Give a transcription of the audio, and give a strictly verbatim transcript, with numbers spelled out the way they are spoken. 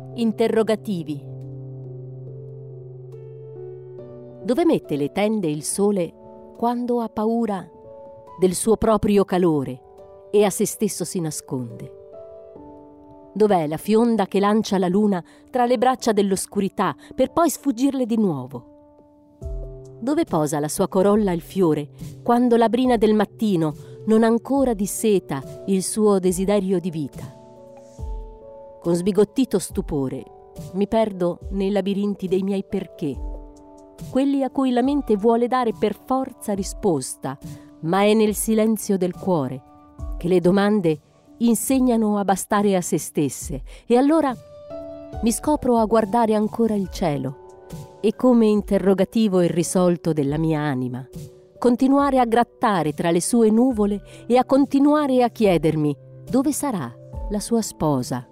Interrogativi. Dove mette le tende il sole quando ha paura del suo proprio calore e a se stesso si nasconde? Dov'è la fionda che lancia la luna tra le braccia dell'oscurità per poi sfuggirle di nuovo? Dove posa la sua corolla il fiore quando la brina del mattino non ancora disseta il suo desiderio di vita? Con sbigottito stupore mi perdo nei labirinti dei miei perché, quelli a cui la mente vuole dare per forza risposta, ma è nel silenzio del cuore che le domande insegnano a bastare a se stesse, e allora mi scopro a guardare ancora il cielo e, come interrogativo irrisolto della mia anima, continuare a grattare tra le sue nuvole e a continuare a chiedermi dove sarà la sua sposa,